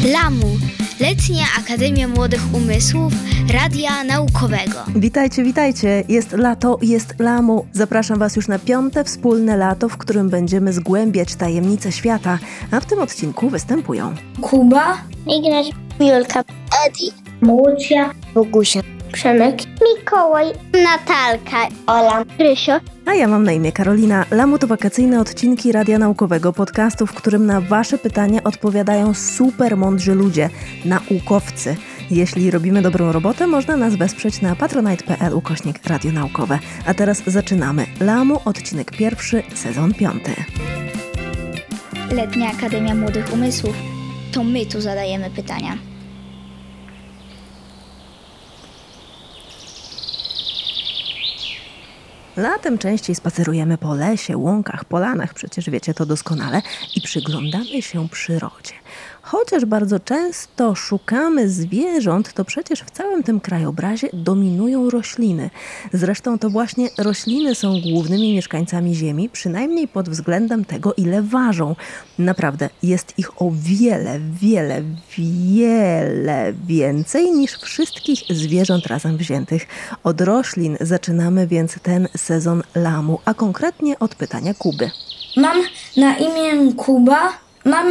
LAMU, Letnia Akademia Młodych Umysłów Radia Naukowego. Witajcie, witajcie. Jest lato, jest LAMU. Zapraszam Was już na 5. wspólne lato, w którym będziemy zgłębiać tajemnice świata. A w tym odcinku występują Kuba, Ignaś, Julka, Edi, Młucja, Bogusia, Przemek, Mikołaj, Natalka, Ola, Krysio. A ja mam na imię Karolina. LAMU to wakacyjne odcinki Radia Naukowego, podcastu, w którym na Wasze pytania odpowiadają super mądrzy ludzie, naukowcy. Jeśli robimy dobrą robotę, można nas wesprzeć na patronite.pl/Radio Naukowe. A teraz zaczynamy. LAMU, odcinek 1, sezon 5. Letnia Akademia Młodych Umysłów. To my tu zadajemy pytania. Latem częściej spacerujemy po lesie, łąkach, polanach, przecież wiecie to doskonale, i przyglądamy się przyrodzie. Chociaż bardzo często szukamy zwierząt, to przecież w całym tym krajobrazie dominują rośliny. Zresztą to właśnie rośliny są głównymi mieszkańcami Ziemi, przynajmniej pod względem tego, ile ważą. Naprawdę, jest ich o wiele więcej niż wszystkich zwierząt razem wziętych. Od roślin zaczynamy więc ten sezon LAMU, a konkretnie od pytania Kuby. mam na imię Kuba, mam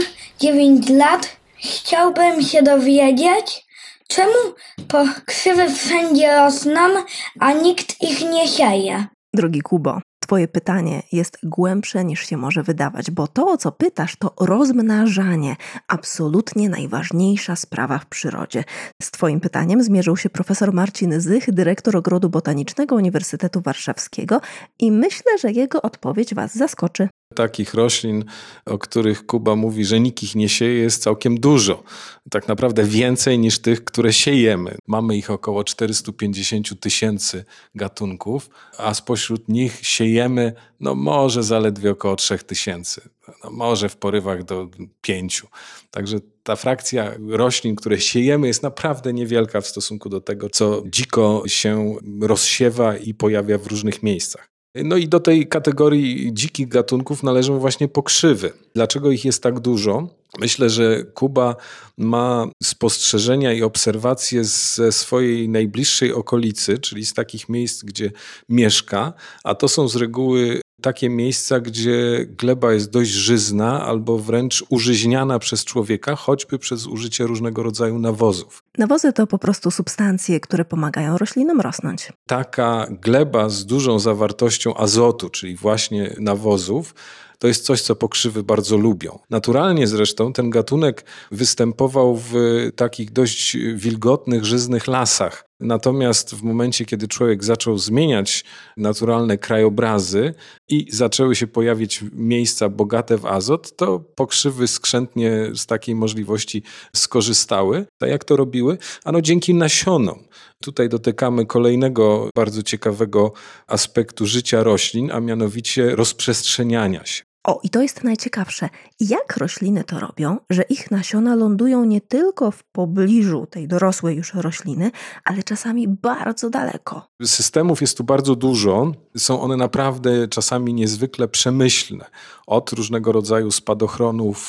9 lat. Chciałbym się dowiedzieć, czemu pokrzywy wszędzie rosną, a nikt ich nie sieje. Drogi Kubo, Twoje pytanie jest głębsze niż się może wydawać, bo to, o co pytasz, to rozmnażanie. Absolutnie najważniejsza sprawa w przyrodzie. Z Twoim pytaniem zmierzył się profesor Marcin Zych, dyrektor Ogrodu Botanicznego Uniwersytetu Warszawskiego, i myślę, że jego odpowiedź Was zaskoczy. Takich roślin, o których Kuba mówi, że nikt ich nie sieje, jest całkiem dużo. Tak naprawdę więcej niż tych, które siejemy. Mamy ich około 450 000 gatunków, a spośród nich siejemy może zaledwie około 3000. Może w porywach do 5. Także ta frakcja roślin, które siejemy, jest naprawdę niewielka w stosunku do tego, co dziko się rozsiewa i pojawia w różnych miejscach. No i do tej kategorii dzikich gatunków należą właśnie pokrzywy. Dlaczego ich jest tak dużo? Myślę, że Kuba ma spostrzeżenia i obserwacje ze swojej najbliższej okolicy, czyli z takich miejsc, gdzie mieszka, a to są z reguły takie miejsca, gdzie gleba jest dość żyzna albo wręcz użyźniana przez człowieka, choćby przez użycie różnego rodzaju nawozów. Nawozy to po prostu substancje, które pomagają roślinom rosnąć. Taka gleba z dużą zawartością azotu, czyli właśnie nawozów, to jest coś, co pokrzywy bardzo lubią. Naturalnie zresztą ten gatunek występował w takich dość wilgotnych, żyznych lasach. Natomiast w momencie, kiedy człowiek zaczął zmieniać naturalne krajobrazy i zaczęły się pojawić miejsca bogate w azot, to pokrzywy skrzętnie z takiej możliwości skorzystały. A jak to robiły? Ano dzięki nasionom. Tutaj dotykamy kolejnego bardzo ciekawego aspektu życia roślin, a mianowicie rozprzestrzeniania się. I to jest najciekawsze. Jak rośliny to robią, że ich nasiona lądują nie tylko w pobliżu tej dorosłej już rośliny, ale czasami bardzo daleko. Systemów jest tu bardzo dużo. Są one naprawdę czasami niezwykle przemyślne. Od różnego rodzaju spadochronów,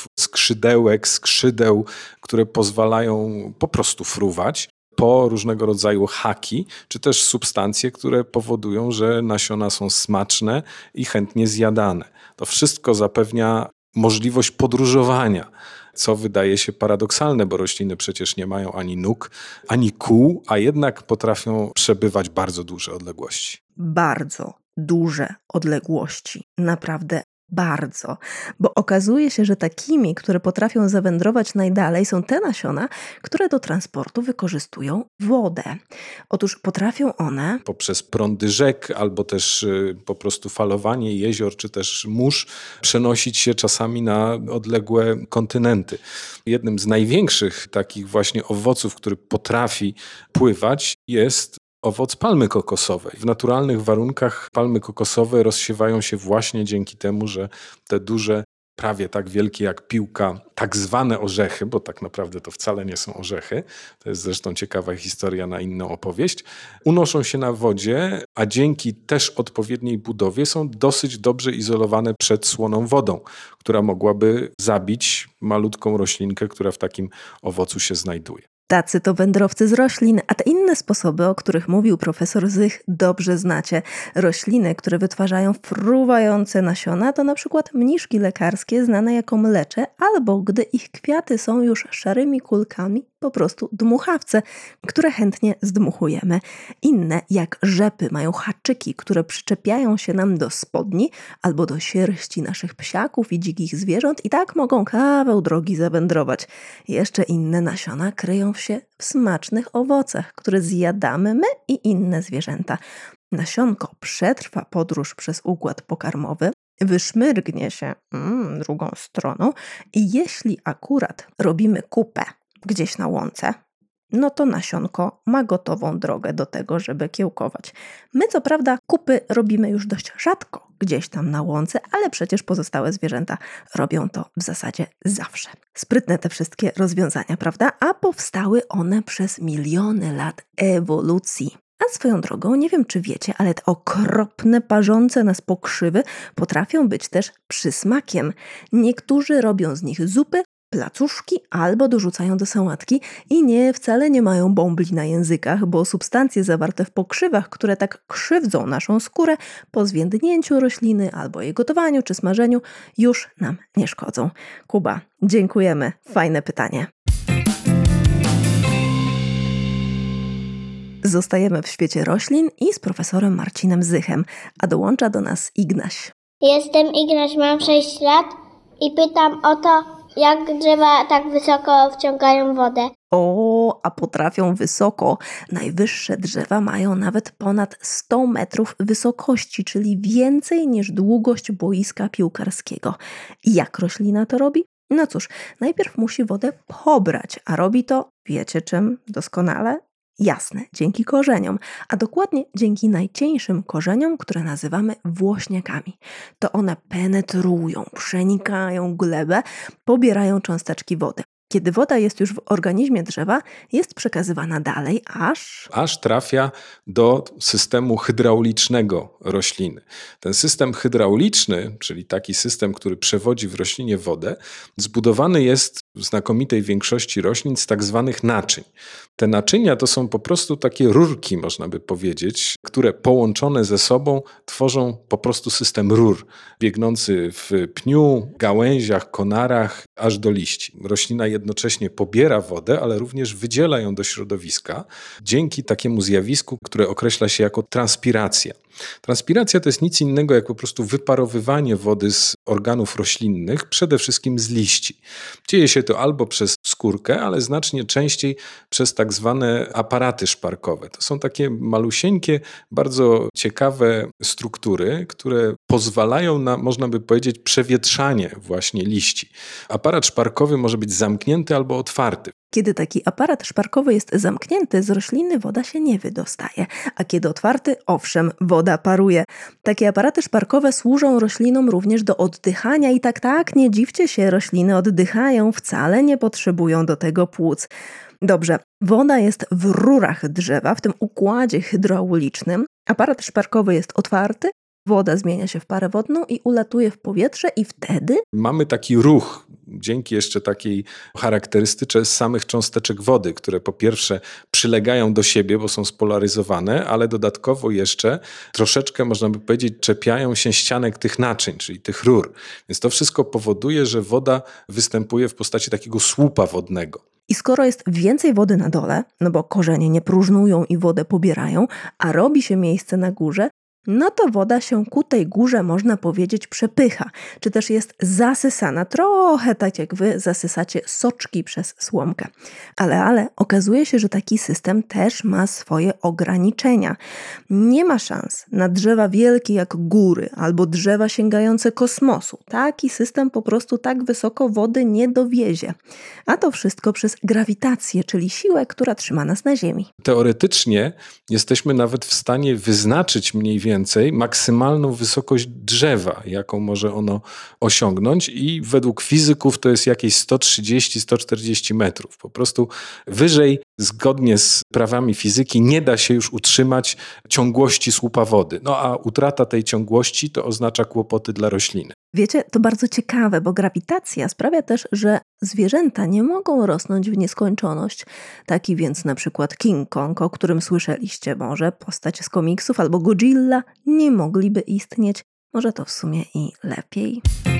skrzydeł, które pozwalają po prostu fruwać, po różnego rodzaju haki, czy też substancje, które powodują, że nasiona są smaczne i chętnie zjadane. To wszystko zapewnia możliwość podróżowania, co wydaje się paradoksalne, bo rośliny przecież nie mają ani nóg, ani kół, a jednak potrafią przebywać bardzo duże odległości. Bardzo duże odległości. Naprawdę bardzo. Bo okazuje się, że takimi, które potrafią zawędrować najdalej, są te nasiona, które do transportu wykorzystują wodę. Otóż potrafią one poprzez prądy rzek albo też po prostu falowanie jezior czy też mórz przenosić się czasami na odległe kontynenty. Jednym z największych takich właśnie owoców, który potrafi pływać, jest owoc palmy kokosowej. W naturalnych warunkach palmy kokosowe rozsiewają się właśnie dzięki temu, że te duże prawie tak wielkie jak piłka, tak zwane orzechy, bo tak naprawdę to wcale nie są orzechy, to jest zresztą ciekawa historia na inną opowieść, unoszą się na wodzie, a dzięki też odpowiedniej budowie są dosyć dobrze izolowane przed słoną wodą, która mogłaby zabić malutką roślinkę, która w takim owocu się znajduje. Tacy to wędrowcy z roślin, a te inne sposoby, o których mówił profesor Zych, dobrze znacie. Rośliny, które wytwarzają fruwające nasiona, to na przykład mniszki lekarskie znane jako mlecze, albo gdy ich kwiaty są już szarymi kulkami, po prostu dmuchawce, które chętnie zdmuchujemy. Inne, jak rzepy, mają haczyki, które przyczepiają się nam do spodni albo do sierści naszych psiaków i dzikich zwierząt i tak mogą kawał drogi zawędrować. Jeszcze inne nasiona kryją się w smacznych owocach, które zjadamy my i inne zwierzęta. Nasionko przetrwa podróż przez układ pokarmowy, wyszmyrgnie się drugą stroną i jeśli akurat robimy kupę gdzieś na łące, no to nasionko ma gotową drogę do tego, żeby kiełkować. My co prawda kupy robimy już dość rzadko gdzieś tam na łące, ale przecież pozostałe zwierzęta robią to w zasadzie zawsze. Sprytne te wszystkie rozwiązania, prawda? A powstały one przez miliony lat ewolucji. A swoją drogą, nie wiem czy wiecie, ale te okropne, parzące nas pokrzywy potrafią być też przysmakiem. Niektórzy robią z nich zupy, placuszki albo dorzucają do sałatki i nie, wcale nie mają bąbli na językach, bo substancje zawarte w pokrzywach, które tak krzywdzą naszą skórę, po zwiędnięciu rośliny albo jej gotowaniu czy smażeniu już nam nie szkodzą. Kuba, dziękujemy. Fajne pytanie. Zostajemy w świecie roślin i z profesorem Marcinem Zychem, a dołącza do nas Ignaś. Jestem Ignaś, mam 6 lat i pytam o to, jak drzewa tak wysoko wciągają wodę. O, a potrafią wysoko. Najwyższe drzewa mają nawet ponad 100 metrów wysokości, czyli więcej niż długość boiska piłkarskiego. I jak roślina to robi? No cóż, najpierw musi wodę pobrać, a robi to, wiecie czym doskonale? Jasne, dzięki korzeniom, a dokładnie dzięki najcieńszym korzeniom, które nazywamy włośniakami. To one penetrują, przenikają glebę, pobierają cząsteczki wody. Kiedy woda jest już w organizmie drzewa, jest przekazywana dalej, aż trafia do systemu hydraulicznego rośliny. Ten system hydrauliczny, czyli taki system, który przewodzi w roślinie wodę, zbudowany jest w znakomitej większości roślin z tak zwanych naczyń. Te naczynia to są po prostu takie rurki, można by powiedzieć, które połączone ze sobą tworzą po prostu system rur, biegnący w pniu, gałęziach, konarach, aż do liści. Roślina jednocześnie pobiera wodę, ale również wydziela ją do środowiska dzięki takiemu zjawisku, które określa się jako transpiracja. Transpiracja to jest nic innego jak po prostu wyparowywanie wody z organów roślinnych, przede wszystkim z liści. Dzieje się to albo przez skórkę, ale znacznie częściej przez tak zwane aparaty szparkowe. To są takie malusieńkie, bardzo ciekawe struktury, które pozwalają na, można by powiedzieć, przewietrzanie właśnie liści. Aparat szparkowy może być zamknięty albo otwarty. Kiedy taki aparat szparkowy jest zamknięty, z rośliny woda się nie wydostaje, a kiedy otwarty, owszem, woda paruje. Takie aparaty szparkowe służą roślinom również do oddychania i tak, nie dziwcie się, rośliny oddychają, wcale nie potrzebują do tego płuc. Dobrze, woda jest w rurach drzewa, w tym układzie hydraulicznym. Aparat szparkowy jest otwarty, woda zmienia się w parę wodną i ulatuje w powietrze i wtedy mamy taki ruch, dzięki jeszcze takiej charakterystyce samych cząsteczek wody, które po pierwsze przylegają do siebie, bo są spolaryzowane, ale dodatkowo jeszcze troszeczkę, można by powiedzieć, czepiają się ścianek tych naczyń, czyli tych rur. Więc to wszystko powoduje, że woda występuje w postaci takiego słupa wodnego. I skoro jest więcej wody na dole, no bo korzenie nie próżnują i wodę pobierają, a robi się miejsce na górze, no to woda się ku tej górze, można powiedzieć, przepycha, czy też jest zasysana, trochę tak jak wy zasysacie soczki przez słomkę. Ale okazuje się, że taki system też ma swoje ograniczenia. Nie ma szans na drzewa wielkie jak góry albo drzewa sięgające kosmosu. Taki system po prostu tak wysoko wody nie dowiezie. A to wszystko przez grawitację, czyli siłę, która trzyma nas na ziemi. Teoretycznie jesteśmy nawet w stanie wyznaczyć mniej więcej, więcej maksymalną wysokość drzewa, jaką może ono osiągnąć i według fizyków to jest jakieś 130-140 metrów. Po prostu wyżej, zgodnie z prawami fizyki, nie da się już utrzymać ciągłości słupa wody. No a utrata tej ciągłości to oznacza kłopoty dla rośliny. Wiecie, to bardzo ciekawe, bo grawitacja sprawia też, że zwierzęta nie mogą rosnąć w nieskończoność. Taki więc na przykład King Kong, o którym słyszeliście, może postać z komiksów, albo Godzilla nie mogliby istnieć. Może to w sumie i lepiej.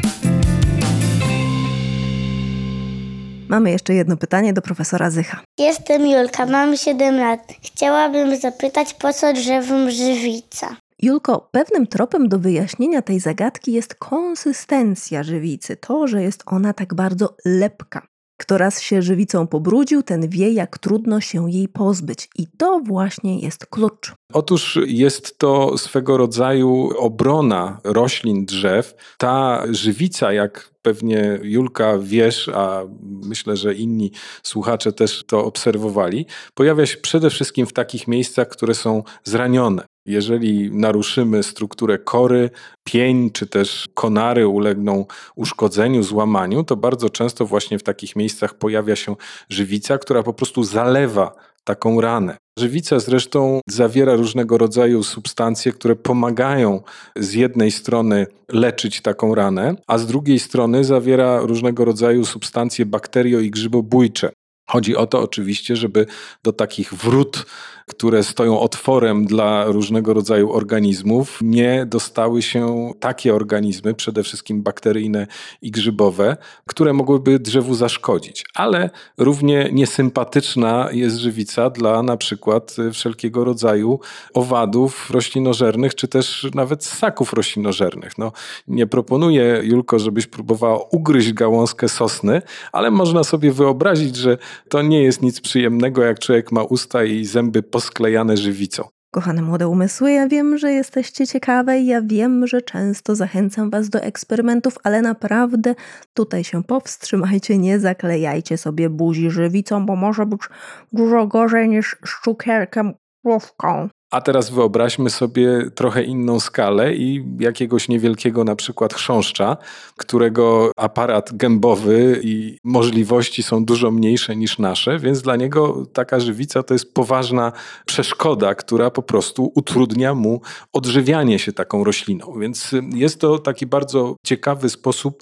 Mamy jeszcze jedno pytanie do profesora Zycha. Jestem Julka, mam 7 lat. Chciałabym zapytać, po co drzewom żywica? Julko, pewnym tropem do wyjaśnienia tej zagadki jest konsystencja żywicy. To, że jest ona tak bardzo lepka. Kto raz się żywicą pobrudził, ten wie, jak trudno się jej pozbyć. I to właśnie jest klucz. Otóż jest to swego rodzaju obrona roślin, drzew. Ta żywica, jak pewnie Julka wiesz, a myślę, że inni słuchacze też to obserwowali, pojawia się przede wszystkim w takich miejscach, które są zranione. Jeżeli naruszymy strukturę kory, pień czy też konary ulegną uszkodzeniu, złamaniu, to bardzo często właśnie w takich miejscach pojawia się żywica, która po prostu zalewa taką ranę. Żywica zresztą zawiera różnego rodzaju substancje, które pomagają z jednej strony leczyć taką ranę, a z drugiej strony zawiera różnego rodzaju substancje bakterio- i grzybobójcze. Chodzi o to oczywiście, żeby do takich wrót, które stoją otworem dla różnego rodzaju organizmów, nie dostały się takie organizmy, przede wszystkim bakteryjne i grzybowe, które mogłyby drzewu zaszkodzić. Ale równie niesympatyczna jest żywica dla na przykład wszelkiego rodzaju owadów roślinożernych, czy też nawet ssaków roślinożernych. No, nie proponuję, Julko, żebyś próbowała ugryźć gałązkę sosny, ale można sobie wyobrazić, że to nie jest nic przyjemnego, jak człowiek ma usta i zęby posklejane żywicą. Kochane młode umysły, ja wiem, że jesteście ciekawe i ja wiem, że często zachęcam was do eksperymentów, ale naprawdę tutaj się powstrzymajcie, nie zaklejajcie sobie buzi żywicą, bo może być dużo gorzej niż z cukierkiem główką. A teraz wyobraźmy sobie trochę inną skalę i jakiegoś niewielkiego na przykład chrząszcza, którego aparat gębowy i możliwości są dużo mniejsze niż nasze, więc dla niego taka żywica to jest poważna przeszkoda, która po prostu utrudnia mu odżywianie się taką rośliną. Więc jest to taki bardzo ciekawy sposób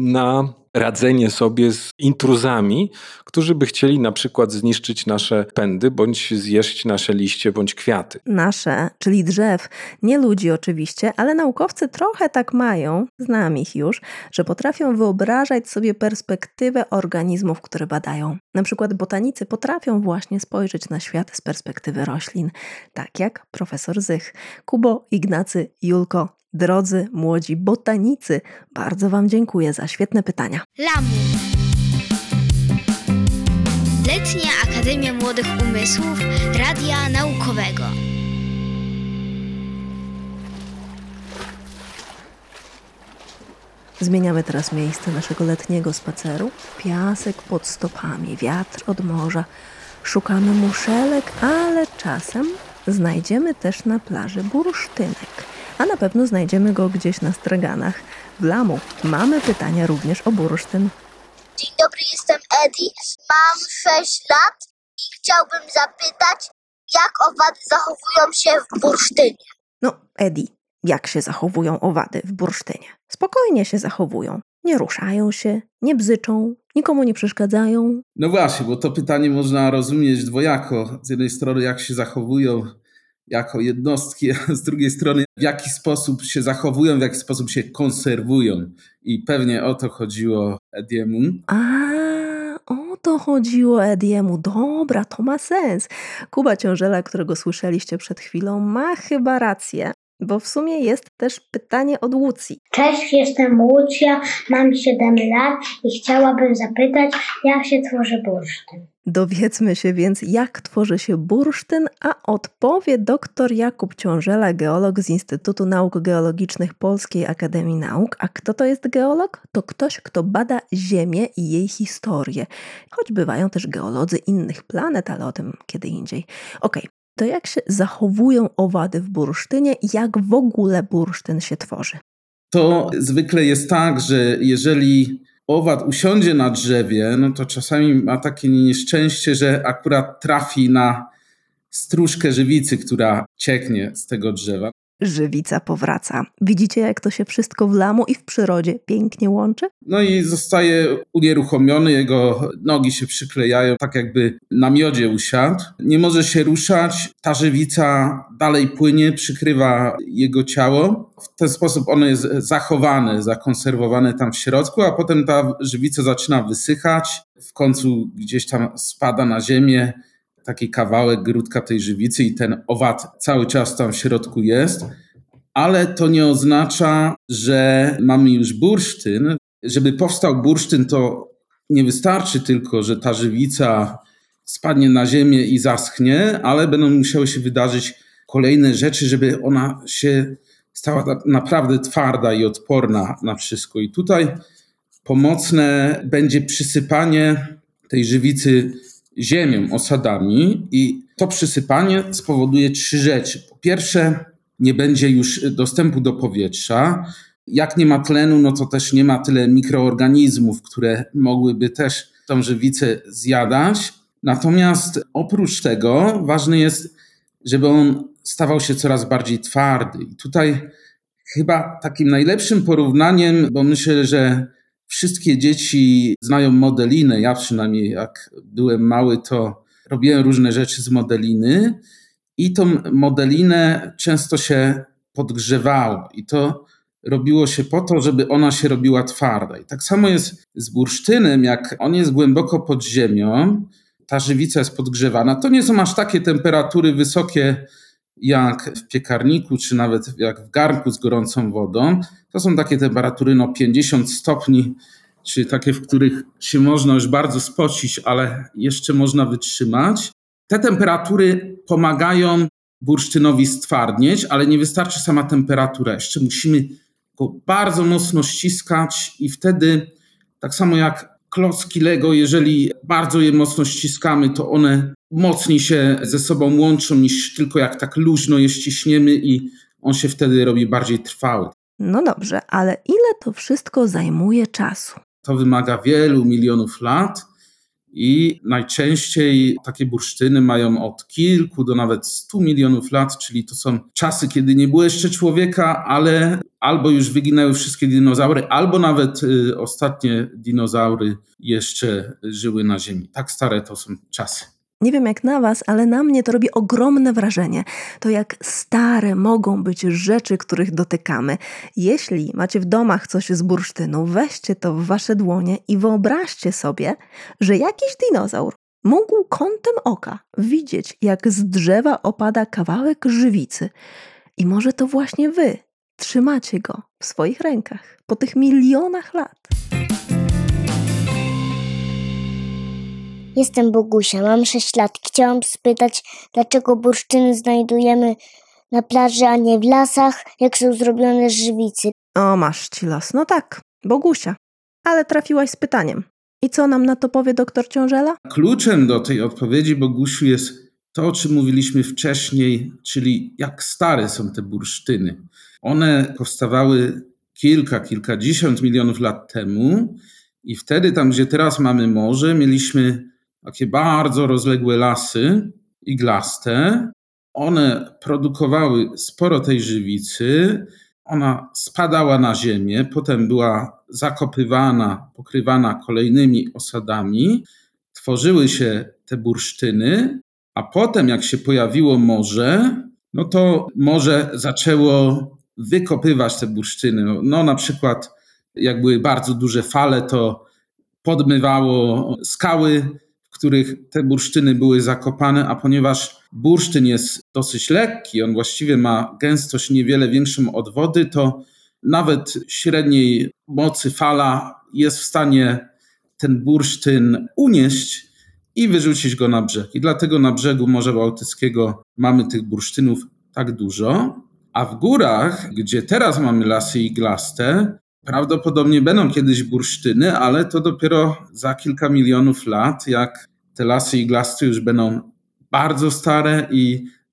na radzenie sobie z intruzami, którzy by chcieli na przykład zniszczyć nasze pędy, bądź zjeść nasze liście, bądź kwiaty. Nasze, czyli drzew, nie ludzi oczywiście, ale naukowcy trochę tak mają, znam ich już, że potrafią wyobrażać sobie perspektywę organizmów, które badają. Na przykład botanicy potrafią właśnie spojrzeć na świat z perspektywy roślin, tak jak profesor Zych. Kubo, Ignacy, Julko, drodzy młodzi botanicy, bardzo wam dziękuję za świetne pytania. Lamu. Letnia Akademia Młodych Umysłów Radia Naukowego. Zmieniamy teraz miejsce naszego letniego spaceru. Piasek pod stopami, wiatr od morza. Szukamy muszelek, ale czasem znajdziemy też na plaży bursztynek. A na pewno znajdziemy go gdzieś na straganach. W Lamu mamy pytania również o bursztyn. Dzień dobry, jestem Eddie, mam 6 lat i chciałbym zapytać, jak owady zachowują się w bursztynie. No, Eddie, jak się zachowują owady w bursztynie? Spokojnie się zachowują. Nie ruszają się, nie bzyczą, nikomu nie przeszkadzają. No właśnie, bo to pytanie można rozumieć dwojako. Z jednej strony, jak się zachowują jako jednostki, a z drugiej strony, w jaki sposób się zachowują, w jaki sposób się konserwują. I pewnie o to chodziło Ediemu. O to chodziło Ediemu. Dobra, to ma sens. Kuba Ciążela, którego słyszeliście przed chwilą, ma chyba rację. Bo w sumie jest też pytanie od Łucji. Cześć, jestem Łucja, mam 7 lat i chciałabym zapytać, jak się tworzy bursztyn. Dowiedzmy się więc, jak tworzy się bursztyn, a odpowie dr Jakub Ciążela, geolog z Instytutu Nauk Geologicznych Polskiej Akademii Nauk. A kto to jest geolog? To ktoś, kto bada Ziemię i jej historię. Choć bywają też geolodzy innych planet, ale o tym kiedy indziej. Okej. To jak się zachowują owady w bursztynie i jak w ogóle bursztyn się tworzy? To zwykle jest tak, że jeżeli owad usiądzie na drzewie, no to czasami ma takie nieszczęście, że akurat trafi na stróżkę żywicy, która cieknie z tego drzewa. Żywica powraca. Widzicie, jak to się wszystko w lamu i w przyrodzie pięknie łączy? No i zostaje unieruchomiony, jego nogi się przyklejają, tak jakby na miodzie usiadł. Nie może się ruszać, ta żywica dalej płynie, przykrywa jego ciało. W ten sposób ono jest zachowane, zakonserwowane tam w środku, a potem ta żywica zaczyna wysychać. W końcu gdzieś tam spada na ziemię taki kawałek, grudka tej żywicy i ten owad cały czas tam w środku jest. Ale to nie oznacza, że mamy już bursztyn. Żeby powstał bursztyn, to nie wystarczy tylko, że ta żywica spadnie na ziemię i zaschnie, ale będą musiały się wydarzyć kolejne rzeczy, żeby ona się stała naprawdę twarda i odporna na wszystko. I tutaj pomocne będzie przysypanie tej żywicy ziemią, osadami i to przysypanie spowoduje 3 rzeczy. Po pierwsze, nie będzie już dostępu do powietrza. Jak nie ma tlenu, no to też nie ma tyle mikroorganizmów, które mogłyby też tą żywicę zjadać. Natomiast oprócz tego ważne jest, żeby on stawał się coraz bardziej twardy. I tutaj chyba takim najlepszym porównaniem, bo myślę, że wszystkie dzieci znają modelinę. Ja przynajmniej jak byłem mały, to robiłem różne rzeczy z modeliny i tą modelinę często się podgrzewało i to robiło się po to, żeby ona się robiła twarda. I tak samo jest z bursztynem, jak on jest głęboko pod ziemią, ta żywica jest podgrzewana. To nie są aż takie temperatury wysokie jak w piekarniku, czy nawet jak w garnku z gorącą wodą. To są takie temperatury 50 stopni, czy takie, w których się można już bardzo spocić, ale jeszcze można wytrzymać. Te temperatury pomagają bursztynowi stwardnieć, ale nie wystarczy sama temperatura. Jeszcze musimy go bardzo mocno ściskać i wtedy, tak samo jak klocki Lego, jeżeli bardzo je mocno ściskamy, to one mocniej się ze sobą łączą niż tylko jak tak luźno je ściśniemy i on się wtedy robi bardziej trwały. No dobrze, ale ile to wszystko zajmuje czasu? To wymaga wielu milionów lat i najczęściej takie bursztyny mają od kilku do nawet 100 milionów lat, czyli to są czasy, kiedy nie było jeszcze człowieka, ale albo już wyginęły wszystkie dinozaury, albo nawet ostatnie dinozaury jeszcze żyły na Ziemi. Tak stare to są czasy. Nie wiem jak na was, ale na mnie to robi ogromne wrażenie. To jak stare mogą być rzeczy, których dotykamy. Jeśli macie w domach coś z bursztynu, weźcie to w wasze dłonie i wyobraźcie sobie, że jakiś dinozaur mógł kątem oka widzieć, jak z drzewa opada kawałek żywicy. I może to właśnie wy trzymacie go w swoich rękach po tych milionach lat. Jestem Bogusia, mam 6 lat. Chciałam spytać, dlaczego bursztyny znajdujemy na plaży, a nie w lasach, jak są zrobione z żywicy. O, masz ci los. No tak, Bogusia. Ale trafiłaś z pytaniem. I co nam na to powie doktor Ciążela? Kluczem do tej odpowiedzi, Bogusiu, jest to, o czym mówiliśmy wcześniej, czyli jak stare są te bursztyny. One powstawały kilkadziesiąt milionów lat temu i wtedy tam, gdzie teraz mamy morze, mieliśmy takie bardzo rozległe lasy iglaste. One produkowały sporo tej żywicy, ona spadała na ziemię, potem była zakopywana, pokrywana kolejnymi osadami, tworzyły się te bursztyny, a potem jak się pojawiło morze, no to morze zaczęło wykopywać te bursztyny. No na przykład jak były bardzo duże fale, to podmywało skały, w których te bursztyny były zakopane, a ponieważ bursztyn jest dosyć lekki, on właściwie ma gęstość niewiele większą od wody, to nawet średniej mocy fala jest w stanie ten bursztyn unieść i wyrzucić go na brzeg. I dlatego na brzegu Morza Bałtyckiego mamy tych bursztynów tak dużo, a w górach, gdzie teraz mamy lasy iglaste, prawdopodobnie będą kiedyś bursztyny, ale to dopiero za kilka milionów lat, jak te lasy iglaste już będą bardzo stare i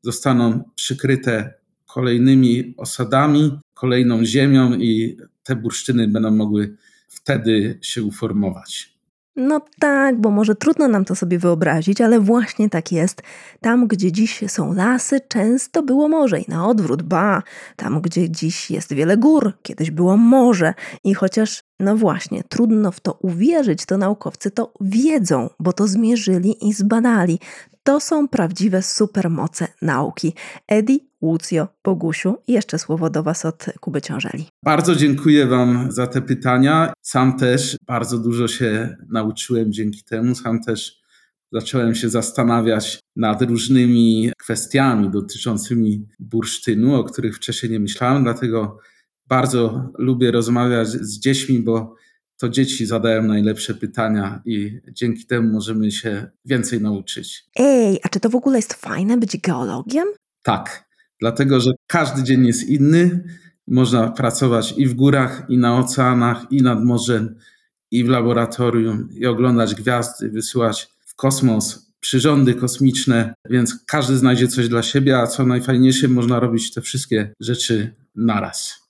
zostaną przykryte kolejnymi osadami, kolejną ziemią i te bursztyny będą mogły wtedy się uformować. No tak, bo może trudno nam to sobie wyobrazić, ale właśnie tak jest. Tam, gdzie dziś są lasy, często było morze i na odwrót, tam, gdzie dziś jest wiele gór, kiedyś było morze. I chociaż, no właśnie, trudno w to uwierzyć, to naukowcy to wiedzą, bo to zmierzyli i zbadali. To są prawdziwe supermoce nauki. Edi, Łucjo, Bogusiu i jeszcze słowo do Was od Kuby Ciążeli. Bardzo dziękuję Wam za te pytania. Sam też bardzo dużo się nauczyłem dzięki temu. Sam też zacząłem się zastanawiać nad różnymi kwestiami dotyczącymi bursztynu, o których wcześniej nie myślałem. Dlatego bardzo lubię rozmawiać z dziećmi, bo to dzieci zadają najlepsze pytania i dzięki temu możemy się więcej nauczyć. Ej, a czy to w ogóle jest fajne być geologiem? Tak, dlatego że każdy dzień jest inny. Można pracować i w górach, i na oceanach, i nad morzem, i w laboratorium, i oglądać gwiazdy, wysyłać w kosmos przyrządy kosmiczne, więc każdy znajdzie coś dla siebie, a co najfajniejsze, można robić te wszystkie rzeczy naraz.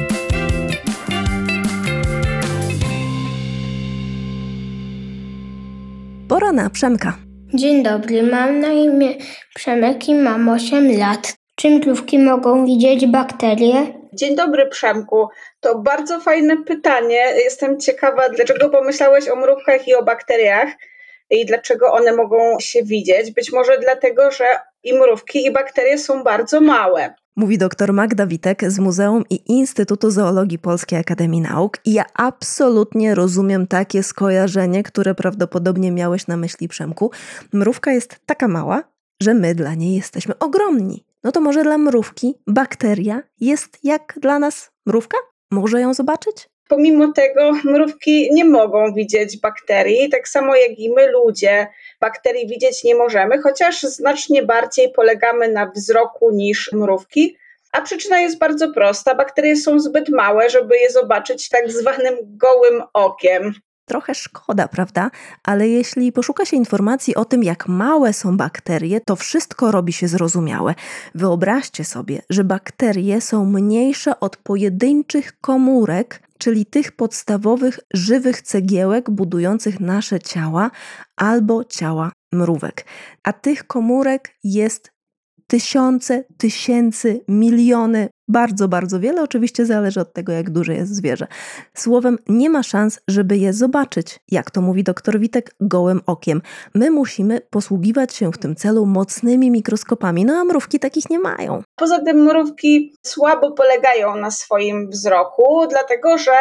Pora na Przemka. Dzień dobry, mam na imię Przemek i mam 8 lat. Czy mrówki mogą widzieć bakterie? Dzień dobry, Przemku. To bardzo fajne pytanie. Jestem ciekawa, dlaczego pomyślałeś o mrówkach i o bakteriach i dlaczego one mogą się widzieć. Być może dlatego, że i mrówki, i bakterie są bardzo małe. Mówi dr Magda Witek z Muzeum i Instytutu Zoologii Polskiej Akademii Nauk i ja absolutnie rozumiem takie skojarzenie, które prawdopodobnie miałeś na myśli, Przemku. Mrówka jest taka mała, że my dla niej jesteśmy ogromni. No to może dla mrówki bakteria jest jak dla nas mrówka? Może ją zobaczyć? Pomimo tego mrówki nie mogą widzieć bakterii, tak samo jak i my ludzie bakterii widzieć nie możemy, chociaż znacznie bardziej polegamy na wzroku niż mrówki. A przyczyna jest bardzo prosta. Bakterie są zbyt małe, żeby je zobaczyć tak zwanym gołym okiem. Trochę szkoda, prawda? Ale jeśli poszuka się informacji o tym, jak małe są bakterie, to wszystko robi się zrozumiałe. Wyobraźcie sobie, że bakterie są mniejsze od pojedynczych komórek, czyli tych podstawowych żywych cegiełek budujących nasze ciała albo ciała mrówek. A tych komórek jest tysiące, tysięcy, miliony, bardzo, bardzo wiele. Oczywiście zależy od tego, jak duże jest zwierzę. Słowem, nie ma szans, żeby je zobaczyć, jak to mówi dr Witek, gołym okiem. My musimy posługiwać się w tym celu mocnymi mikroskopami, no a mrówki takich nie mają. Poza tym mrówki słabo polegają na swoim wzroku, dlatego że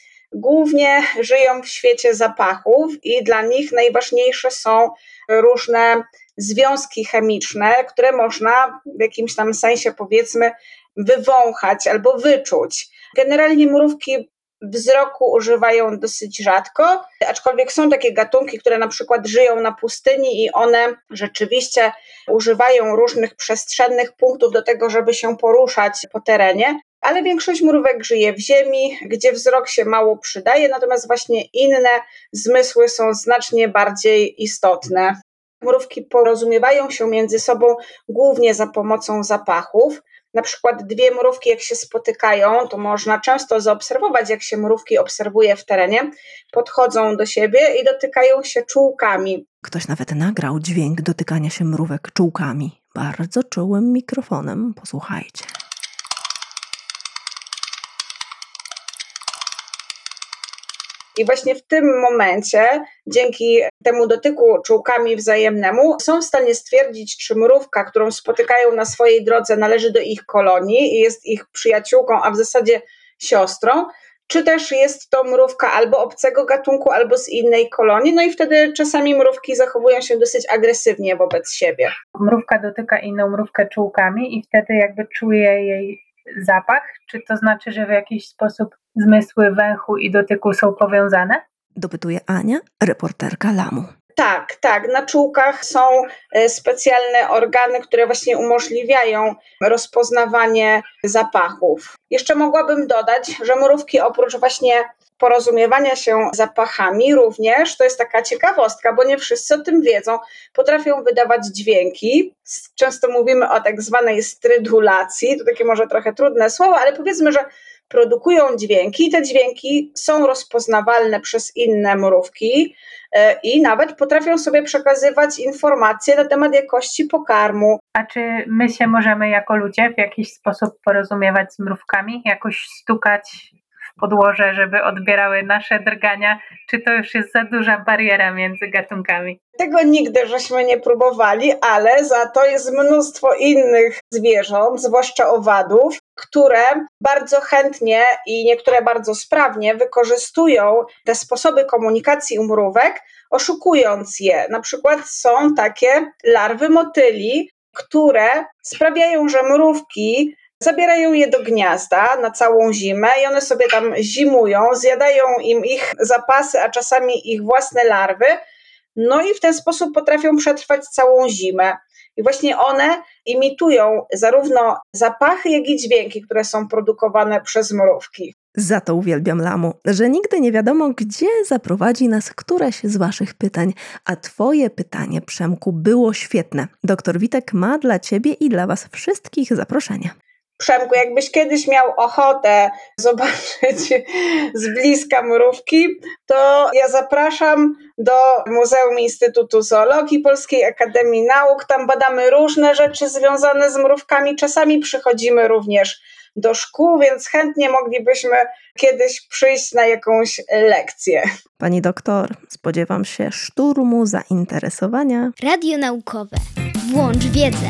głównie żyją w świecie zapachów i dla nich najważniejsze są różne związki chemiczne, które można w jakimś tam sensie, powiedzmy, wywąchać albo wyczuć. Generalnie mrówki wzroku używają dosyć rzadko, aczkolwiek są takie gatunki, które na przykład żyją na pustyni i one rzeczywiście używają różnych przestrzennych punktów do tego, żeby się poruszać po terenie, ale większość mrówek żyje w ziemi, gdzie wzrok się mało przydaje, natomiast właśnie inne zmysły są znacznie bardziej istotne. Mrówki porozumiewają się między sobą głównie za pomocą zapachów. Na przykład dwie mrówki jak się spotykają, to można często zaobserwować, jak się mrówki obserwuje w terenie, podchodzą do siebie i dotykają się czułkami. Ktoś nawet nagrał dźwięk dotykania się mrówek czułkami. Bardzo czułym mikrofonem. Posłuchajcie. I właśnie w tym momencie, dzięki temu dotyku czułkami wzajemnemu, są w stanie stwierdzić, czy mrówka, którą spotykają na swojej drodze, należy do ich kolonii i jest ich przyjaciółką, a w zasadzie siostrą, czy też jest to mrówka albo obcego gatunku, albo z innej kolonii. No i wtedy czasami mrówki zachowują się dosyć agresywnie wobec siebie. Mrówka dotyka inną mrówkę czułkami i wtedy jakby czuje jej zapach. Czy to znaczy, że w jakiś sposób zmysły węchu i dotyku są powiązane? Dopytuje Ania, reporterka Lamu. Tak. Na czułkach są specjalne organy, które właśnie umożliwiają rozpoznawanie zapachów. Jeszcze mogłabym dodać, że mrówki oprócz właśnie porozumiewania się zapachami również, to jest taka ciekawostka, bo nie wszyscy o tym wiedzą, potrafią wydawać dźwięki. Często mówimy o tak zwanej strydulacji, to takie może trochę trudne słowo, ale powiedzmy, że produkują dźwięki i te dźwięki są rozpoznawalne przez inne mrówki i nawet potrafią sobie przekazywać informacje na temat jakości pokarmu. A czy my się możemy jako ludzie w jakiś sposób porozumiewać z mrówkami? Jakoś stukać w podłoże, żeby odbierały nasze drgania? Czy to już jest za duża bariera między gatunkami? Tego nigdy żeśmy nie próbowali, ale za to jest mnóstwo innych zwierząt, zwłaszcza owadów, które bardzo chętnie i niektóre bardzo sprawnie wykorzystują te sposoby komunikacji u mrówek, oszukując je. Na przykład są takie larwy motyli, które sprawiają, że mrówki zabierają je do gniazda na całą zimę i one sobie tam zimują, zjadają im ich zapasy, a czasami ich własne larwy, no i w ten sposób potrafią przetrwać całą zimę. I właśnie one imitują zarówno zapachy, jak i dźwięki, które są produkowane przez mrówki. Za to uwielbiam Lamu, że nigdy nie wiadomo, gdzie zaprowadzi nas któreś z waszych pytań. A twoje pytanie, Przemku, było świetne. Doktor Witek ma dla ciebie i dla was wszystkich zaproszenie. Przemku, jakbyś kiedyś miał ochotę zobaczyć z bliska mrówki, to ja zapraszam do Muzeum Instytutu Zoologii Polskiej Akademii Nauk. Tam badamy różne rzeczy związane z mrówkami. Czasami przychodzimy również do szkół, więc chętnie moglibyśmy kiedyś przyjść na jakąś lekcję. Pani doktor, spodziewam się szturmu zainteresowania. Radio naukowe. Włącz wiedzę.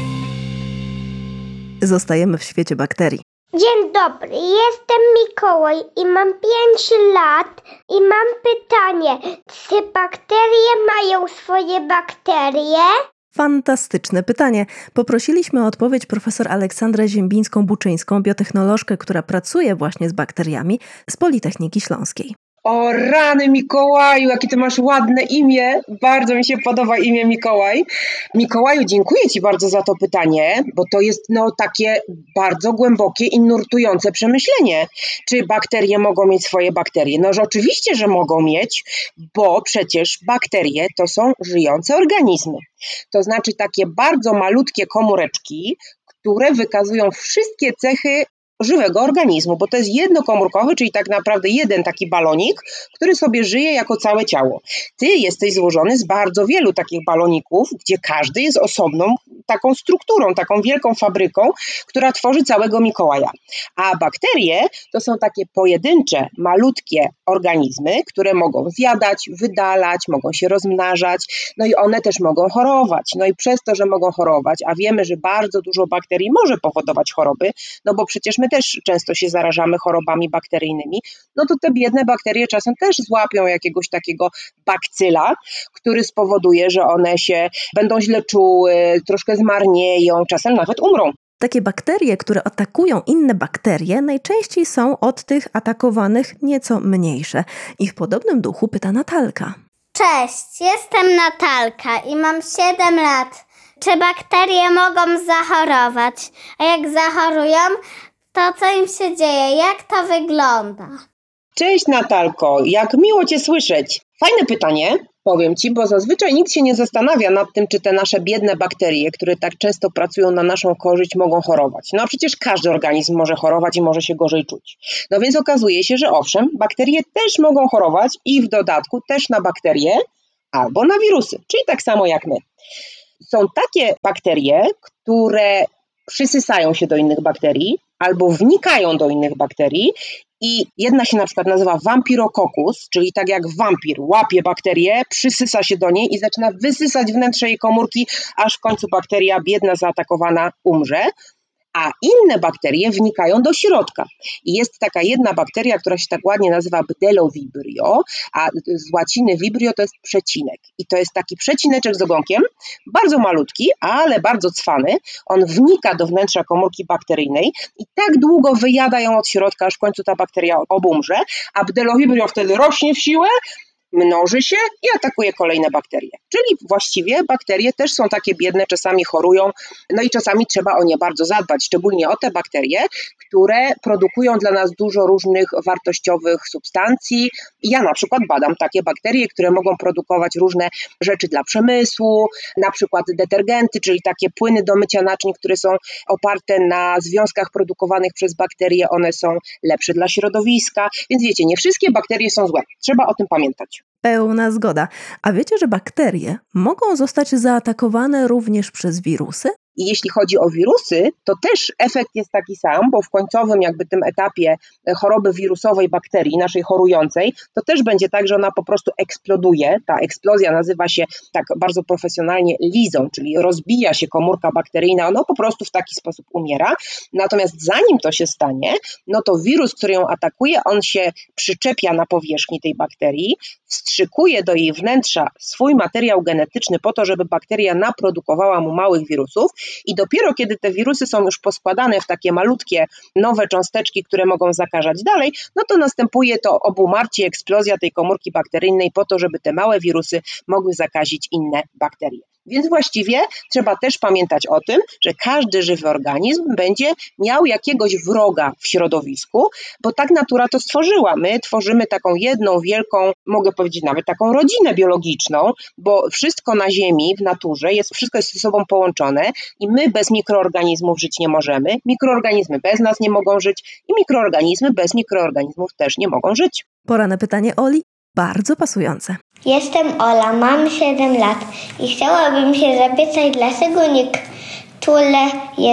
Zostajemy w świecie bakterii. Dzień dobry, jestem Mikołaj i mam 5 lat i mam pytanie, czy bakterie mają swoje bakterie? Fantastyczne pytanie. Poprosiliśmy o odpowiedź profesor Aleksandrę Ziembińską-Buczyńską, biotechnolożkę, która pracuje właśnie z bakteriami z Politechniki Śląskiej. O rany Mikołaju, jakie ty masz ładne imię. Bardzo mi się podoba imię Mikołaj. Mikołaju, dziękuję ci bardzo za to pytanie, bo to jest takie bardzo głębokie i nurtujące przemyślenie. Czy bakterie mogą mieć swoje bakterie? No, że oczywiście, że mogą mieć, bo przecież bakterie to są żyjące organizmy. To znaczy takie bardzo malutkie komóreczki, które wykazują wszystkie cechy żywego organizmu, bo to jest jednokomórkowy, czyli tak naprawdę jeden taki balonik, który sobie żyje jako całe ciało. Ty jesteś złożony z bardzo wielu takich baloników, gdzie każdy jest osobną taką strukturą, taką wielką fabryką, która tworzy całego Mikołaja. A bakterie to są takie pojedyncze, malutkie organizmy, które mogą zjadać, wydalać, mogą się rozmnażać, no i one też mogą chorować. No i przez to, że mogą chorować, a wiemy, że bardzo dużo bakterii może powodować choroby, no bo przecież my też często się zarażamy chorobami bakteryjnymi, no to te biedne bakterie czasem też złapią jakiegoś takiego bakcyla, który spowoduje, że one się będą źle czuły, troszkę zmarnieją, czasem nawet umrą. Takie bakterie, które atakują inne bakterie, najczęściej są od tych atakowanych nieco mniejsze. I w podobnym duchu pyta Natalka. Cześć, jestem Natalka i mam 7 lat. Czy bakterie mogą zachorować? A jak zachorują, to co im się dzieje? Jak to wygląda? Cześć Natalko, jak miło cię słyszeć. Fajne pytanie, powiem ci, bo zazwyczaj nikt się nie zastanawia nad tym, czy te nasze biedne bakterie, które tak często pracują na naszą korzyść, mogą chorować. No a przecież każdy organizm może chorować i może się gorzej czuć. No więc okazuje się, że owszem, bakterie też mogą chorować i w dodatku też na bakterie albo na wirusy, czyli tak samo jak my. Są takie bakterie, które przysysają się do innych bakterii albo wnikają do innych bakterii i jedna się na przykład nazywa Vampirococcus, czyli tak jak wampir łapie bakterię, przysysa się do niej i zaczyna wysysać wnętrze jej komórki, aż w końcu bakteria biedna, zaatakowana umrze. A inne bakterie wnikają do środka. I jest taka jedna bakteria, która się tak ładnie nazywa Bdellovibrio, a z łaciny vibrio to jest przecinek. I to jest taki przecineczek z ogonkiem, bardzo malutki, ale bardzo cwany. On wnika do wnętrza komórki bakteryjnej i tak długo wyjada ją od środka, aż w końcu ta bakteria obumrze, a Bdellovibrio wtedy rośnie w siłę, mnoży się i atakuje kolejne bakterie. Czyli właściwie bakterie też są takie biedne, czasami chorują, no i czasami trzeba o nie bardzo zadbać, szczególnie o te bakterie, które produkują dla nas dużo różnych wartościowych substancji. Ja na przykład badam takie bakterie, które mogą produkować różne rzeczy dla przemysłu, na przykład detergenty, czyli takie płyny do mycia naczyń, które są oparte na związkach produkowanych przez bakterie, one są lepsze dla środowiska, więc wiecie, nie wszystkie bakterie są złe, trzeba o tym pamiętać. Pełna zgoda. A wiecie, że bakterie mogą zostać zaatakowane również przez wirusy? I jeśli chodzi o wirusy, to też efekt jest taki sam, bo w końcowym jakby tym etapie choroby wirusowej bakterii, naszej chorującej, to też będzie tak, że ona po prostu eksploduje. Ta eksplozja nazywa się tak bardzo profesjonalnie lizą, czyli rozbija się komórka bakteryjna, ona po prostu w taki sposób umiera. Natomiast zanim to się stanie, no to wirus, który ją atakuje, on się przyczepia na powierzchni tej bakterii, wstrzykuje do jej wnętrza swój materiał genetyczny po to, żeby bakteria naprodukowała mu małych wirusów i dopiero kiedy te wirusy są już poskładane w takie malutkie, nowe cząsteczki, które mogą zakażać dalej, no to następuje to obumarcie, eksplozja tej komórki bakteryjnej po to, żeby te małe wirusy mogły zakazić inne bakterie. Więc właściwie trzeba też pamiętać o tym, że każdy żywy organizm będzie miał jakiegoś wroga w środowisku, bo tak natura to stworzyła. My tworzymy taką jedną wielką, mogę powiedzieć nawet taką rodzinę biologiczną, bo wszystko na Ziemi, w naturze, wszystko jest ze sobą połączone i my bez mikroorganizmów żyć nie możemy, mikroorganizmy bez nas nie mogą żyć i mikroorganizmy bez mikroorganizmów też nie mogą żyć. Pora na pytanie Oli. Bardzo pasujące. Jestem Ola, mam 7 lat i chciałabym się zapytać, dlaczego niektóre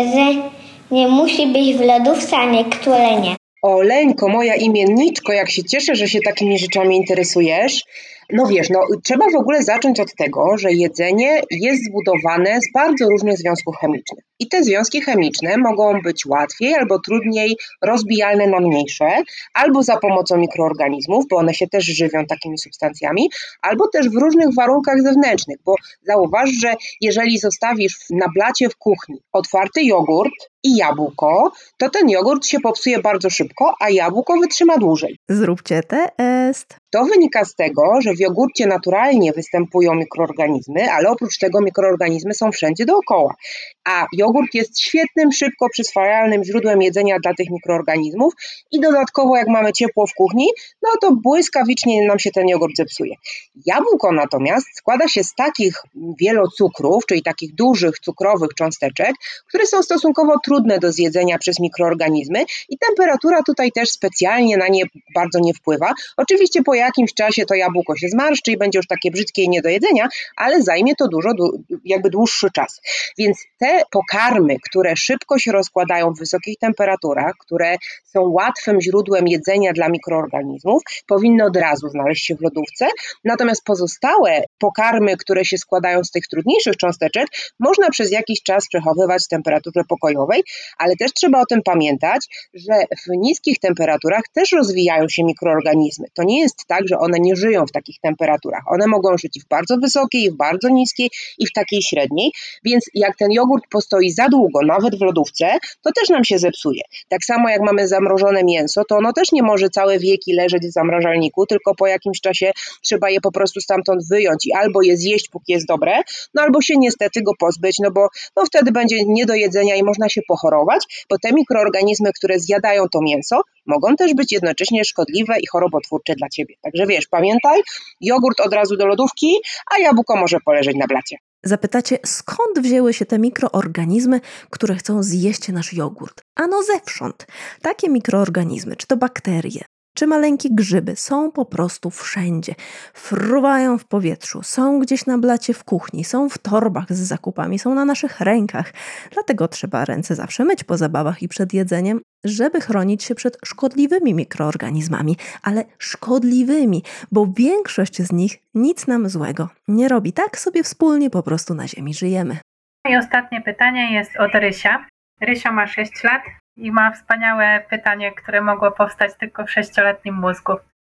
jedzenie musi być w lodówce, a niektóre nie. Oleńko, moja imienniczko, jak się cieszę, że się takimi rzeczami interesujesz. No wiesz, trzeba w ogóle zacząć od tego, że jedzenie jest zbudowane z bardzo różnych związków chemicznych. I te związki chemiczne mogą być łatwiej albo trudniej rozbijalne na mniejsze, albo za pomocą mikroorganizmów, bo one się też żywią takimi substancjami, albo też w różnych warunkach zewnętrznych, bo zauważ, że jeżeli zostawisz na blacie w kuchni otwarty jogurt i jabłko, to ten jogurt się popsuje bardzo szybko, a jabłko wytrzyma dłużej. Zróbcie test. To wynika z tego, że w jogurcie naturalnie występują mikroorganizmy, ale oprócz tego mikroorganizmy są wszędzie dookoła. A jogurt jest świetnym, szybko przyswajalnym źródłem jedzenia dla tych mikroorganizmów i dodatkowo jak mamy ciepło w kuchni, no to błyskawicznie nam się ten jogurt zepsuje. Jabłko natomiast składa się z takich wielocukrów, czyli takich dużych cukrowych cząsteczek, które są stosunkowo trudne do zjedzenia przez mikroorganizmy i temperatura tutaj też specjalnie na nie bardzo nie wpływa. Oczywiście po jakimś czasie to jabłko się zmarszczy i będzie już takie brzydkie i nie do jedzenia, ale zajmie to dłuższy czas. Więc te pokarmy, które szybko się rozkładają w wysokich temperaturach, które są łatwym źródłem jedzenia dla mikroorganizmów, powinny od razu znaleźć się w lodówce. Natomiast pozostałe pokarmy, które się składają z tych trudniejszych cząsteczek, można przez jakiś czas przechowywać w temperaturze pokojowej, ale też trzeba o tym pamiętać, że w niskich temperaturach też rozwijają się mikroorganizmy. To nie jest tak, że one nie żyją w takich temperaturach. One mogą żyć w bardzo wysokiej, w bardzo niskiej i w takiej średniej, więc jak ten jogurt postoi za długo, nawet w lodówce, to też nam się zepsuje. Tak samo jak mamy zamrożone mięso, to ono też nie może całe wieki leżeć w zamrażalniku, tylko po jakimś czasie trzeba je po prostu stamtąd wyjąć i albo je zjeść, póki jest dobre, no albo się niestety go pozbyć, bo wtedy będzie nie do jedzenia i można się pochorować, bo te mikroorganizmy, które zjadają to mięso, mogą też być jednocześnie szkodliwe i chorobotwórcze dla ciebie. Także wiesz, pamiętaj, jogurt od razu do lodówki, a jabłko może poleżeć na blacie. Zapytacie, skąd wzięły się te mikroorganizmy, które chcą zjeść nasz jogurt? Ano zewsząd. Takie mikroorganizmy, czy to bakterie, czy maleńkie grzyby, są po prostu wszędzie. Fruwają w powietrzu, są gdzieś na blacie w kuchni, są w torbach z zakupami, są na naszych rękach. Dlatego trzeba ręce zawsze myć po zabawach i przed jedzeniem, żeby chronić się przed szkodliwymi mikroorganizmami. Ale szkodliwymi, bo większość z nich nic nam złego nie robi. Tak sobie wspólnie po prostu na ziemi żyjemy. I ostatnie pytanie jest od Rysia. Rysio ma 6 lat i ma wspaniałe pytanie, które mogło powstać tylko w 6-letnim mózgu.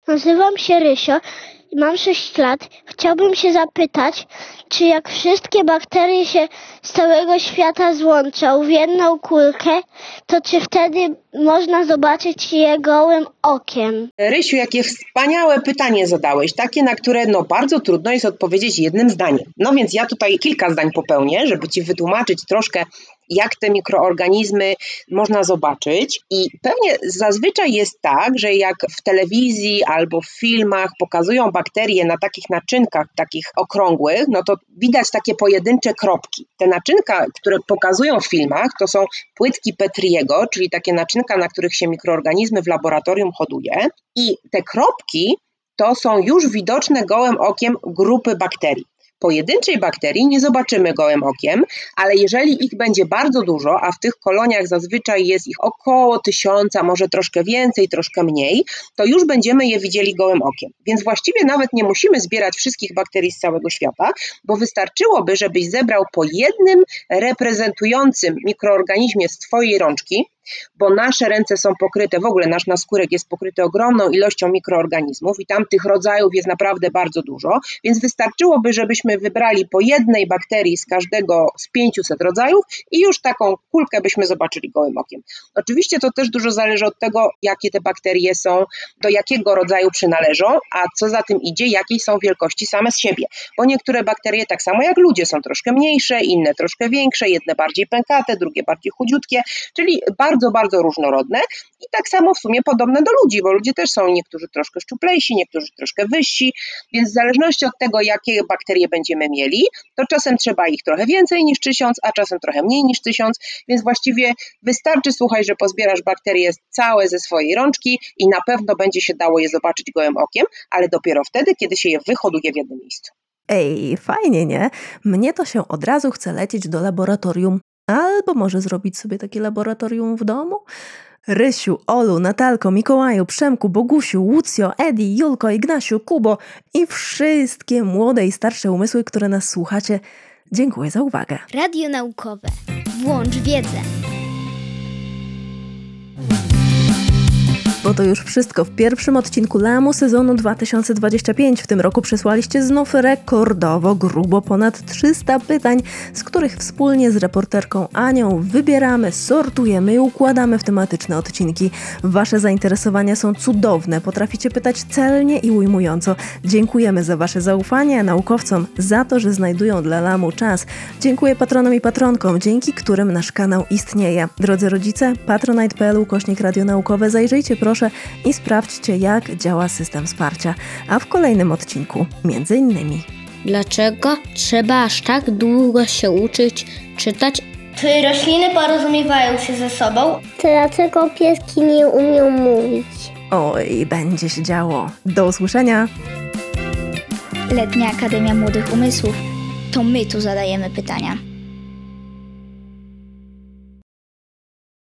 Nazywam się Rysio i mam 6 lat. Chciałbym się zapytać, czy jak wszystkie bakterie się z całego świata złączą w jedną kulkę, to czy wtedy można zobaczyć je gołym okiem? Rysiu, jakie wspaniałe pytanie zadałeś, takie, na które bardzo trudno jest odpowiedzieć jednym zdaniem. No więc ja tutaj kilka zdań popełnię, żeby Ci wytłumaczyć troszkę, jak te mikroorganizmy można zobaczyć. I pewnie zazwyczaj jest tak, że jak w telewizji albo w filmach pokazują bakterie na takich naczynkach, takich okrągłych, no to widać takie pojedyncze kropki. Te naczynka, które pokazują w filmach, to są płytki Petriego, czyli takie naczynka, na których się mikroorganizmy w laboratorium hoduje. I te kropki to są już widoczne gołym okiem grupy bakterii. Pojedynczej bakterii nie zobaczymy gołym okiem, ale jeżeli ich będzie bardzo dużo, a w tych koloniach zazwyczaj jest ich około 1000, może troszkę więcej, troszkę mniej, to już będziemy je widzieli gołym okiem. Więc właściwie nawet nie musimy zbierać wszystkich bakterii z całego świata, bo wystarczyłoby, żebyś zebrał po jednym reprezentującym mikroorganizmie z Twojej rączki, bo nasze ręce są pokryte, w ogóle nasz naskórek jest pokryty ogromną ilością mikroorganizmów i tam tych rodzajów jest naprawdę bardzo dużo, więc wystarczyłoby, żebyśmy wybrali po jednej bakterii z każdego z 500 rodzajów i już taką kulkę byśmy zobaczyli gołym okiem. Oczywiście to też dużo zależy od tego, jakie te bakterie są, do jakiego rodzaju przynależą, a co za tym idzie, jakiej są wielkości same z siebie, bo niektóre bakterie tak samo jak ludzie są troszkę mniejsze, inne troszkę większe, jedne bardziej pękate, drugie bardziej chudziutkie, czyli bardzo, bardzo różnorodne i tak samo w sumie podobne do ludzi, bo ludzie też są niektórzy troszkę szczuplejsi, niektórzy troszkę wyżsi, więc w zależności od tego, jakie bakterie będziemy mieli, to czasem trzeba ich trochę więcej niż 1000, a czasem trochę mniej niż 1000, więc właściwie wystarczy, słuchaj, że pozbierasz bakterie całe ze swojej rączki i na pewno będzie się dało je zobaczyć gołym okiem, ale dopiero wtedy, kiedy się je wyhoduje w jednym miejscu. Ej, fajnie, nie? Mnie to się od razu chce lecieć do laboratorium. Albo może zrobić sobie takie laboratorium w domu? Rysiu, Olu, Natalko, Mikołaju, Przemku, Bogusiu, Łucjo, Edi, Julko, Ignasiu, Kubo i wszystkie młode i starsze umysły, które nas słuchacie, dziękuję za uwagę. Radio naukowe. Włącz wiedzę. Bo to już wszystko w pierwszym odcinku LAMU sezonu 2025. W tym roku przesłaliście znów rekordowo grubo ponad 300 pytań, z których wspólnie z reporterką Anią wybieramy, sortujemy i układamy w tematyczne odcinki. Wasze zainteresowania są cudowne, potraficie pytać celnie i ujmująco. Dziękujemy za wasze zaufanie, a naukowcom za to, że znajdują dla LAMU czas. Dziękuję patronom i patronkom, dzięki którym nasz kanał istnieje. Drodzy rodzice, patronite.pl/radionaukowe, zajrzyjcie proszę i sprawdźcie, jak działa system wsparcia. A w kolejnym odcinku między innymi: dlaczego trzeba aż tak długo się uczyć czytać? Czy rośliny porozumiewają się ze sobą? Dlaczego pieski nie umieją mówić? Oj, będzie się działo. Do usłyszenia! Letnia Akademia Młodych Umysłów. To my tu zadajemy pytania.